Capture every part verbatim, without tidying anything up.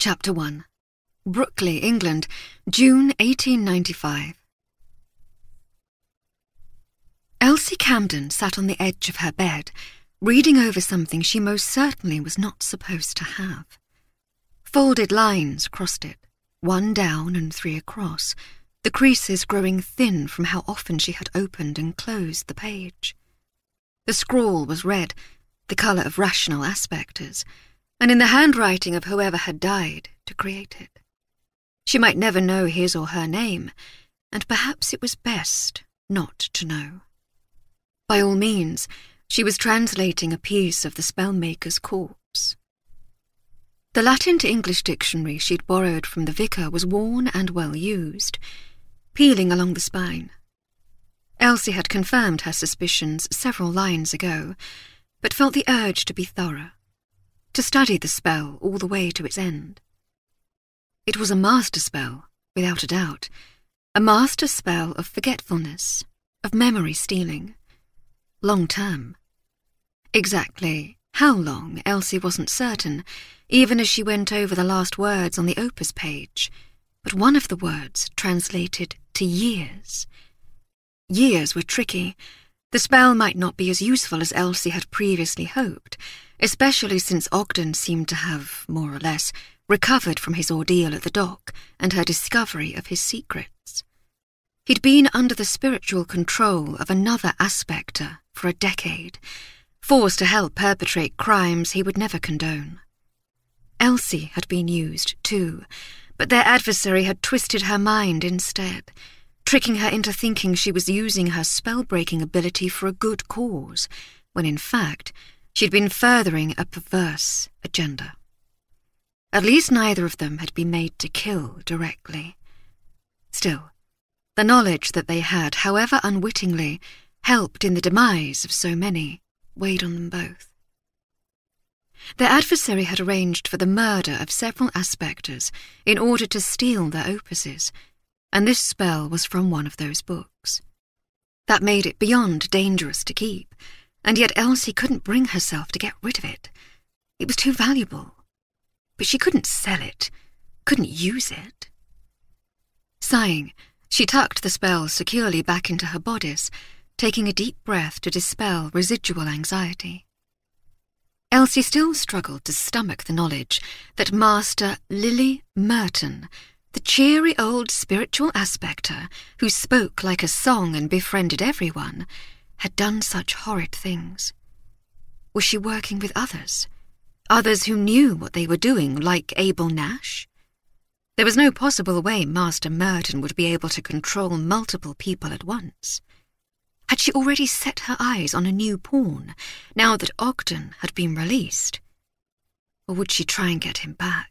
Chapter one. Brookley, England, June eighteen ninety-five. Elsie Camden sat on the edge of her bed, reading over something she most certainly was not supposed to have. Folded lines crossed it, one down and three across, the creases growing thin from how often she had opened and closed the page. The scrawl was red, the colour of rational aspectors, and in the handwriting of whoever had died to create it. She might never know his or her name, and perhaps it was best not to know. By all means, she was translating a piece of the spellmaker's corpse. The Latin to English dictionary she'd borrowed from the vicar was worn and well used, peeling along the spine. Elsie had confirmed her suspicions several lines ago, but felt the urge to be thorough, to study the spell all the way to its end. It was a master spell, without a doubt, a master spell of forgetfulness, of memory stealing, long-term. Exactly how long, Elsie wasn't certain, even as she went over the last words on the opus page, but one of the words translated to years. Years were tricky. The spell might not be as useful as Elsie had previously hoped, especially since Ogden seemed to have, more or less, recovered from his ordeal at the dock and her discovery of his secrets. He'd been under the spiritual control of another aspector for a decade, forced to help perpetrate crimes he would never condone. Elsie had been used, too, but their adversary had twisted her mind instead, tricking her into thinking she was using her spell-breaking ability for a good cause, when in fact she'd been furthering a perverse agenda. At least neither of them had been made to kill directly. Still, the knowledge that they had, however unwittingly, helped in the demise of so many, weighed on them both. Their adversary had arranged for the murder of several aspectors in order to steal their opuses, and this spell was from one of those books. That made it beyond dangerous to keep, and yet Elsie couldn't bring herself to get rid of it. It was too valuable. But she couldn't sell it, couldn't use it. Sighing, she tucked the spell securely back into her bodice, taking a deep breath to dispel residual anxiety. Elsie still struggled to stomach the knowledge that Master Lily Merton, the cheery old spiritual aspector who spoke like a song and befriended everyone, had done such horrid things. Was she working with others? Others who knew what they were doing, like Abel Nash? There was no possible way Master Merton would be able to control multiple people at once. Had she already set her eyes on a new pawn, now that Ogden had been released? Or would she try and get him back?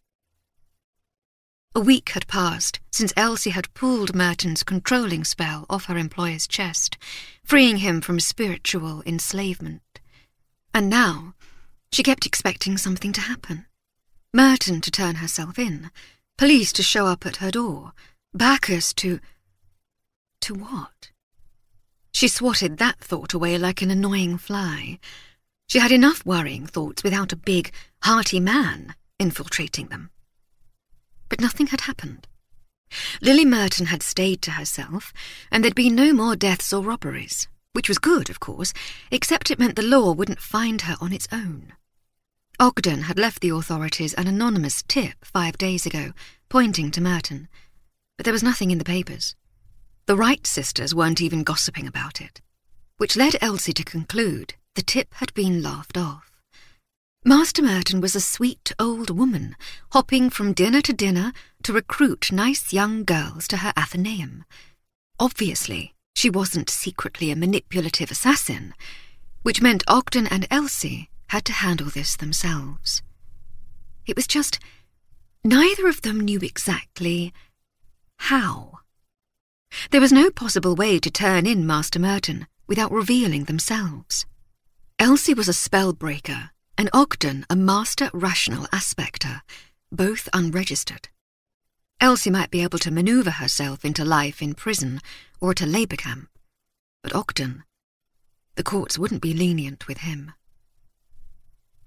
A week had passed since Elsie had pulled Merton's controlling spell off her employer's chest, freeing him from spiritual enslavement. And now she kept expecting something to happen. Merton to turn herself in, police to show up at her door, backers to... to what? She swatted that thought away like an annoying fly. She had enough worrying thoughts without a big, hearty man infiltrating them. But nothing had happened. Lily Merton had stayed to herself, and there'd been no more deaths or robberies, which was good, of course, except it meant the law wouldn't find her on its own. Ogden had left the authorities an anonymous tip five days ago, pointing to Merton, but there was nothing in the papers. The Wright sisters weren't even gossiping about it, which led Elsie to conclude the tip had been laughed off. Master Merton was a sweet old woman, hopping from dinner to dinner to recruit nice young girls to her Athenaeum. Obviously, she wasn't secretly a manipulative assassin, which meant Ogden and Elsie had to handle this themselves. It was just, neither of them knew exactly how. There was no possible way to turn in Master Merton without revealing themselves. Elsie was a spellbreaker, and Ogden a master rational aspector, both unregistered. Elsie might be able to maneuver herself into life in prison or at a labour camp, but Ogden, the courts wouldn't be lenient with him.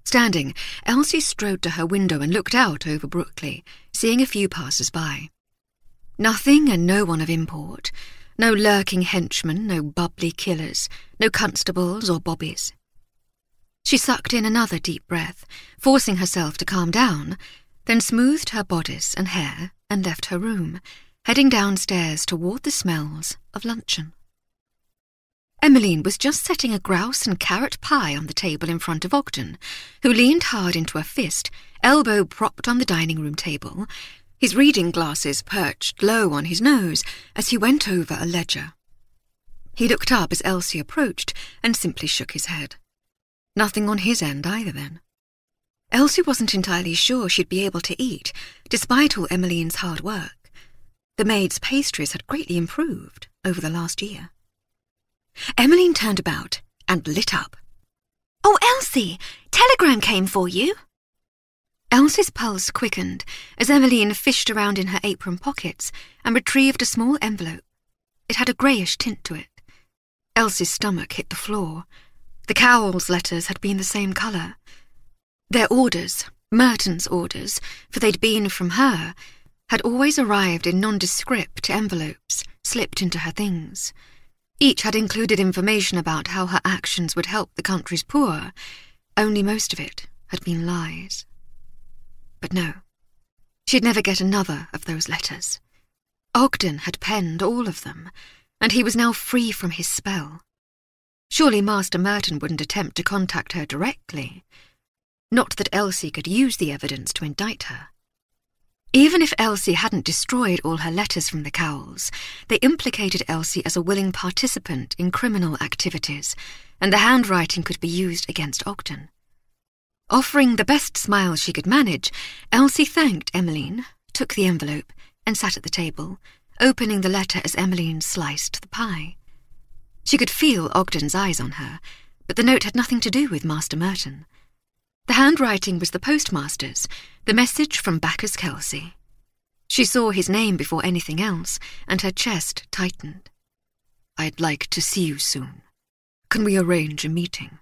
Standing, Elsie strode to her window and looked out over Brookley, seeing a few passers-by. Nothing and no one of import. No lurking henchmen, no bubbly killers, no constables or bobbies. She sucked in another deep breath, forcing herself to calm down, then smoothed her bodice and hair and left her room, heading downstairs toward the smells of luncheon. Emmeline was just setting a grouse and carrot pie on the table in front of Ogden, who leaned hard into a fist, elbow propped on the dining room table, his reading glasses perched low on his nose as he went over a ledger. He looked up as Elsie approached and simply shook his head. Nothing on his end either, then. Elsie wasn't entirely sure she'd be able to eat, despite all Emmeline's hard work. The maid's pastries had greatly improved over the last year. Emmeline turned about and lit up. "Oh, Elsie, telegram came for you." Elsie's pulse quickened as Emmeline fished around in her apron pockets and retrieved a small envelope. It had a greyish tint to it. Elsie's stomach hit the floor. The Cowles letters had been the same colour. Their orders, Merton's orders, for they'd been from her, had always arrived in nondescript envelopes slipped into her things. Each had included information about how her actions would help the country's poor, only most of it had been lies. But no, she'd never get another of those letters. Ogden had penned all of them, and he was now free from his spell. Surely Master Merton wouldn't attempt to contact her directly. Not that Elsie could use the evidence to indict her. Even if Elsie hadn't destroyed all her letters from the Cowles, they implicated Elsie as a willing participant in criminal activities, and the handwriting could be used against Ogden. Offering the best smile she could manage, Elsie thanked Emmeline, took the envelope, and sat at the table, opening the letter as Emmeline sliced the pie. She could feel Ogden's eyes on her, but the note had nothing to do with Master Merton. The handwriting was the postmaster's, the message from Bacchus Kelsey. She saw his name before anything else, and her chest tightened. "I'd like to see you soon. Can we arrange a meeting?"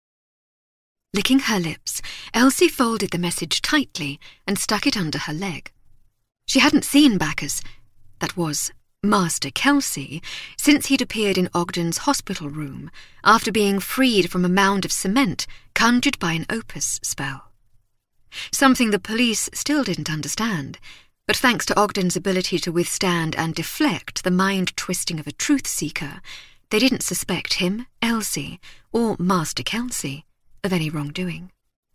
Licking her lips, Elsie folded the message tightly and stuck it under her leg. She hadn't seen Bacchus, that was, Master Kelsey, since he'd appeared in Ogden's hospital room after being freed from a mound of cement conjured by an opus spell. Something the police still didn't understand, but thanks to Ogden's ability to withstand and deflect the mind-twisting of a truth-seeker, they didn't suspect him, Elsie, or Master Kelsey of any wrongdoing.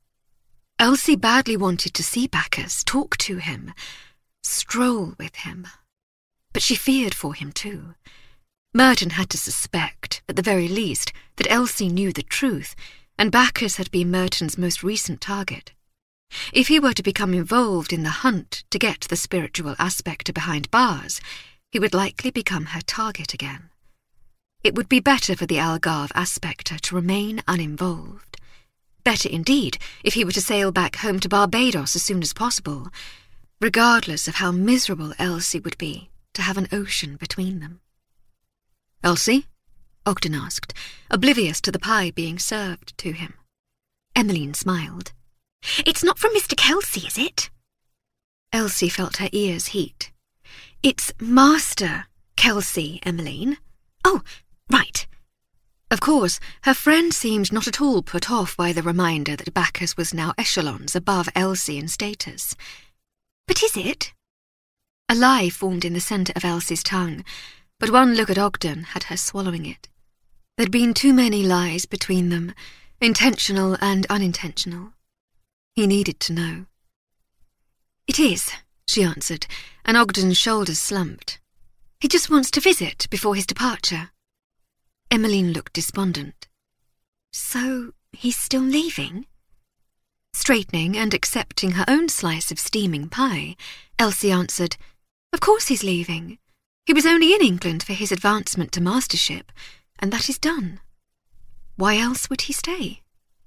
Elsie badly wanted to see Bacchus, talk to him, stroll with him. But she feared for him too. Merton had to suspect, at the very least, that Elsie knew the truth, and Bacchus had been Merton's most recent target. If he were to become involved in the hunt to get the spiritual aspector behind bars, he would likely become her target again. It would be better for the Algarve aspector to remain uninvolved. Better indeed if he were to sail back home to Barbados as soon as possible, regardless of how miserable Elsie would be to have an ocean between them. "Elsie?" Ogden asked, oblivious to the pie being served to him. Emmeline smiled. "It's not from Mister Kelsey, is it?" Elsie felt her ears heat. "It's Master Kelsey, Emmeline." "Oh, right." Of course, her friend seemed not at all put off by the reminder that Bacchus was now echelons above Elsie in status. "But is it?" A lie formed in the centre of Elsie's tongue, but one look at Ogden had her swallowing it. There'd been too many lies between them, intentional and unintentional. He needed to know. "It is," she answered, and Ogden's shoulders slumped. "He just wants to visit before his departure." Emmeline looked despondent. "So he's still leaving?" Straightening and accepting her own slice of steaming pie, Elsie answered, "Of course he's leaving. He was only in England for his advancement to mastership, and that is done. Why else would he stay?"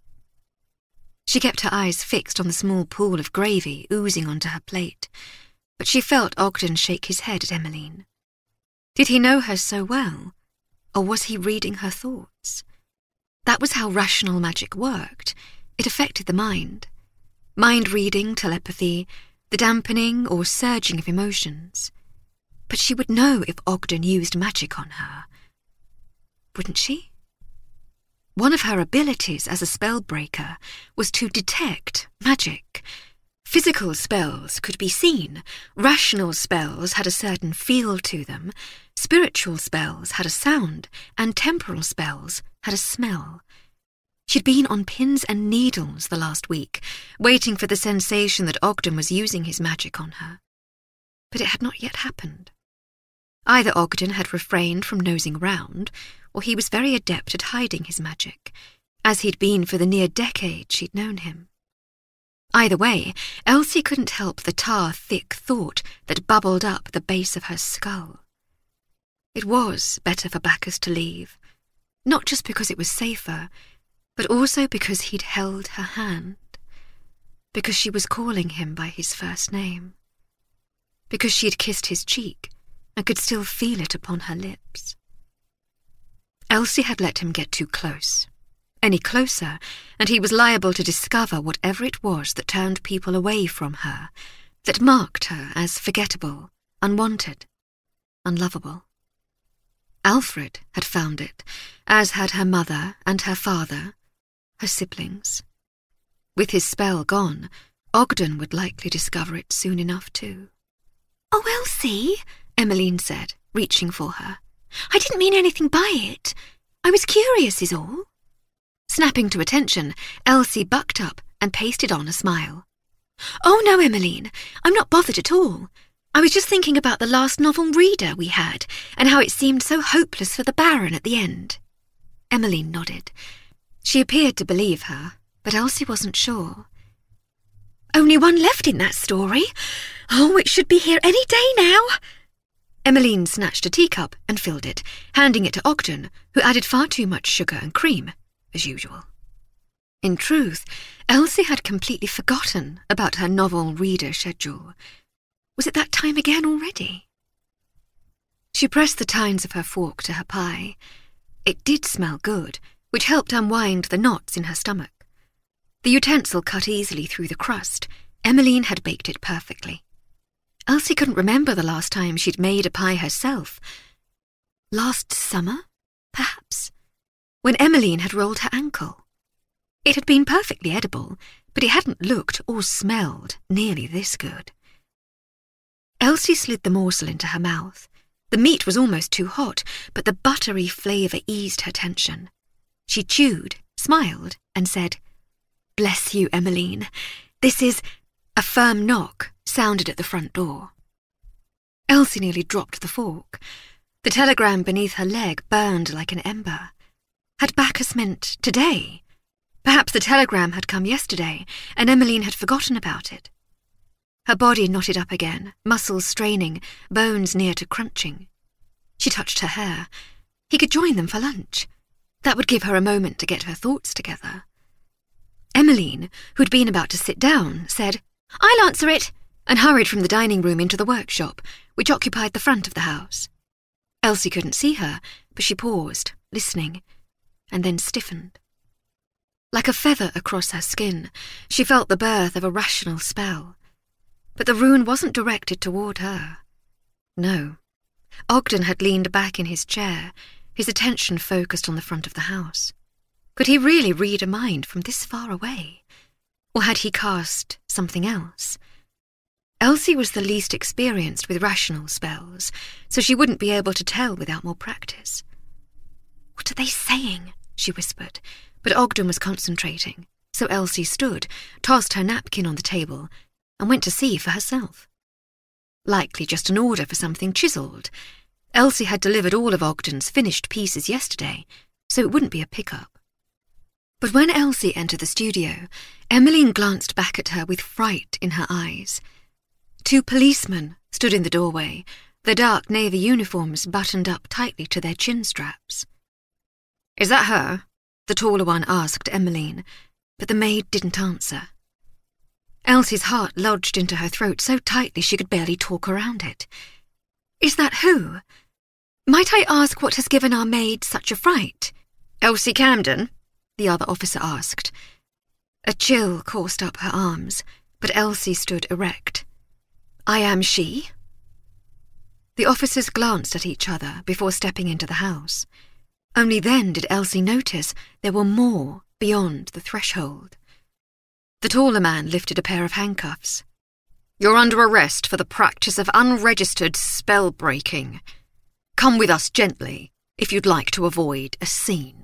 She kept her eyes fixed on the small pool of gravy oozing onto her plate, but she felt Ogden shake his head at Emmeline. Did he know her so well, or was he reading her thoughts? That was how rational magic worked. It affected the mind. Mind reading, telepathy, the dampening or surging of emotions. But she would know if Ogden used magic on her. Wouldn't she? One of her abilities as a spellbreaker was to detect magic. Physical spells could be seen. Rational spells had a certain feel to them. Spiritual spells had a sound, and temporal spells had a smell. She'd been on pins and needles the last week, waiting for the sensation that Ogden was using his magic on her. But it had not yet happened. Either Ogden had refrained from nosing round, or he was very adept at hiding his magic, as he'd been for the near decade she'd known him. Either way, Elsie couldn't help the tar-thick thought that bubbled up the base of her skull. It was better for Bacchus to leave, not just because it was safer, but also because he'd held her hand, because she was calling him by his first name, because she'd kissed his cheek and could still feel it upon her lips. Elsie had let him get too close. Any closer, and he was liable to discover whatever it was that turned people away from her, that marked her as forgettable, unwanted, unlovable. Alfred had found it, as had her mother and her father, her siblings. With his spell gone, Ogden would likely discover it soon enough too. "Oh, Elsie," Emmeline said, reaching for her. "I didn't mean anything by it. I was curious is all." Snapping to attention, Elsie bucked up and pasted on a smile. "Oh no, Emmeline, I'm not bothered at all. I was just thinking about the last novel reader we had and how it seemed so hopeless for the Baron at the end." Emmeline nodded. She appeared to believe her, but Elsie wasn't sure. "Only one left in that story. Oh, it should be here any day now." Emmeline snatched a teacup and filled it, handing it to Ogden, who added far too much sugar and cream, as usual. In truth, Elsie had completely forgotten about her novel reader schedule. Was it that time again already? She pressed the tines of her fork to her pie. It did smell good, which helped unwind the knots in her stomach. The utensil cut easily through the crust. Emmeline had baked it perfectly. Elsie couldn't remember the last time she'd made a pie herself. Last summer, perhaps, when Emmeline had rolled her ankle. It had been perfectly edible, but it hadn't looked or smelled nearly this good. Elsie slid the morsel into her mouth. The meat was almost too hot, but the buttery flavour eased her tension. She chewed, smiled, and said, "Bless you, Emmeline. This is—" A firm knock sounded at the front door. Elsie nearly dropped the fork. The telegram beneath her leg burned like an ember. Had Bacchus meant today? Perhaps the telegram had come yesterday, and Emmeline had forgotten about it. Her body knotted up again, muscles straining, bones near to crunching. She touched her hair. He could join them for lunch. That would give her a moment to get her thoughts together. Emmeline, who'd been about to sit down, said, "I'll answer it," and hurried from the dining room into the workshop, which occupied the front of the house. Elsie couldn't see her, but she paused, listening, and then stiffened. Like a feather across her skin, she felt the birth of a rational spell. But the rune wasn't directed toward her. No. Ogden had leaned back in his chair, his attention focused on the front of the house. Could he really read a mind from this far away? Or had he cast something else? Elsie was the least experienced with rational spells, so she wouldn't be able to tell without more practice. "What are they saying?" she whispered, but Ogden was concentrating, so Elsie stood, tossed her napkin on the table, and went to see for herself. Likely just an order for something chiselled. Elsie had delivered all of Ogden's finished pieces yesterday, so it wouldn't be a pickup. But when Elsie entered the studio, Emmeline glanced back at her with fright in her eyes. Two policemen stood in the doorway, their dark navy uniforms buttoned up tightly to their chin straps. "Is that her?" the taller one asked Emmeline, but the maid didn't answer. Elsie's heart lodged into her throat so tightly she could barely talk around it. "Is that who? Might I ask what has given our maid such a fright?" "Elsie Camden?" the other officer asked. A chill coursed up her arms, but Elsie stood erect. "I am she?" The officers glanced at each other before stepping into the house. Only then did Elsie notice there were more beyond the threshold. The taller man lifted a pair of handcuffs. "You're under arrest for the practice of unregistered spell-breaking. Come with us gently if you'd like to avoid a scene."